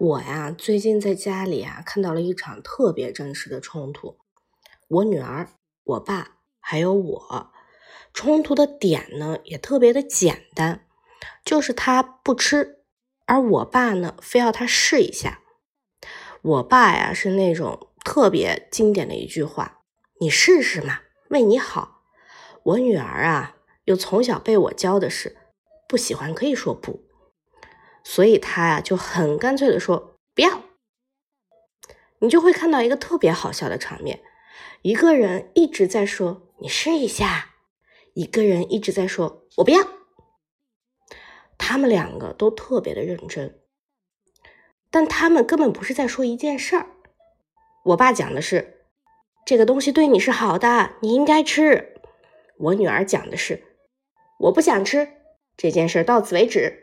我呀，最近在家里啊，看到了一场特别真实的冲突。我女儿、我爸还有我，冲突的点呢也特别的简单，就是她不吃，而我爸呢非要她试一下。我爸呀是那种特别经典的一句话：你试试嘛，为你好。我女儿啊，又从小被我教的是不喜欢可以说不。所以他呀就很干脆的说不要，你就会看到一个特别好笑的场面，一个人一直在说你试一下，一个人一直在说我不要，他们两个都特别的认真，但他们根本不是在说一件事儿。我爸讲的是这个东西对你是好的，你应该吃，我女儿讲的是我不想吃，这件事到此为止。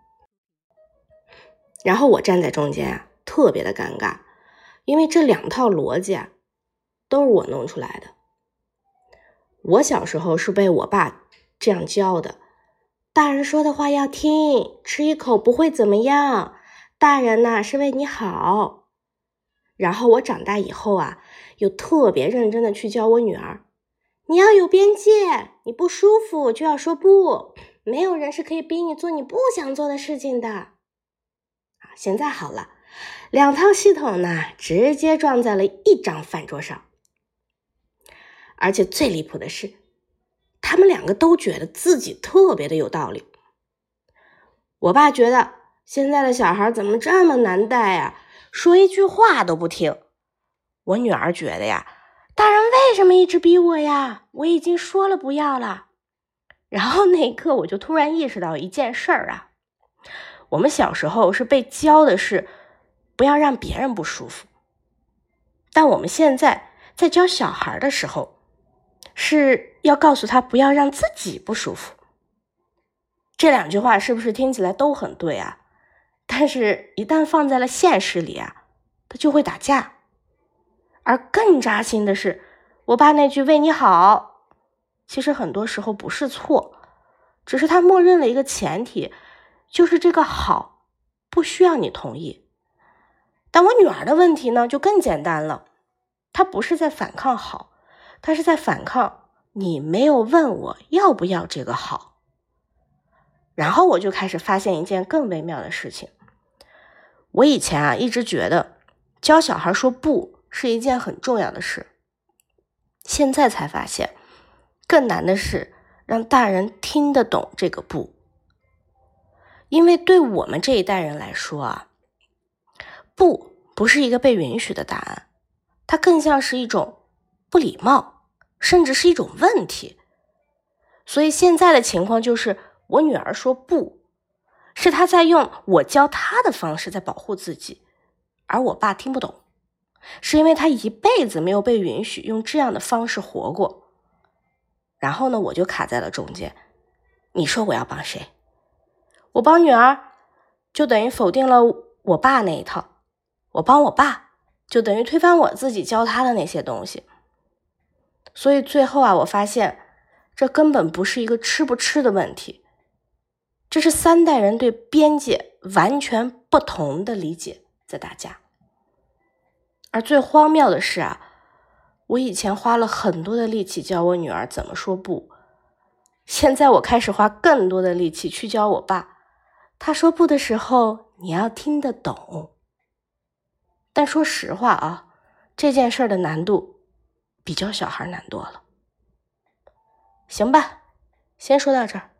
然后我站在中间啊，特别的尴尬，因为这两套逻辑啊，都是我弄出来的。我小时候是被我爸这样教的，大人说的话要听，吃一口不会怎么样，大人呢是为你好。然后我长大以后啊，又特别认真的去教我女儿，你要有边界，你不舒服就要说不，没有人是可以逼你做你不想做的事情的。现在好了，两套系统呢直接撞在了一张饭桌上。而且最离谱的是，他们两个都觉得自己特别的有道理。我爸觉得现在的小孩怎么这么难带啊，说一句话都不听。我女儿觉得呀，大人为什么一直逼我呀，我已经说了不要了。然后那一刻我就突然意识到一件事儿啊，我们小时候是被教的是不要让别人不舒服，但我们现在在教小孩的时候是要告诉他不要让自己不舒服。这两句话是不是听起来都很对啊？但是一旦放在了现实里啊，它就会打架。而更扎心的是，我爸那句为你好，其实很多时候不是错，只是他默认了一个前提，就是这个好不需要你同意。但我女儿的问题呢就更简单了，她不是在反抗好，她是在反抗你没有问我要不要这个好。然后我就开始发现一件更微妙的事情，我以前啊一直觉得教小孩说不是一件很重要的事，现在才发现更难的是让大人听得懂这个不。因为对我们这一代人来说啊，不是一个被允许的答案，它更像是一种不礼貌，甚至是一种问题。所以现在的情况就是我女儿说不，是她在用我教她的方式在保护自己，而我爸听不懂，是因为他一辈子没有被允许用这样的方式活过。然后呢，我就卡在了中间，你说我要帮谁？我帮女儿就等于否定了我爸那一套，我帮我爸就等于推翻我自己教他的那些东西。所以最后啊，我发现这根本不是一个吃不吃的问题，这是三代人对边界完全不同的理解在打架。而最荒谬的是啊，我以前花了很多的力气教我女儿怎么说不，现在我开始花更多的力气去教我爸，他说不的时候你要听得懂。但说实话啊，这件事的难度比教小孩难多了。行吧，先说到这儿。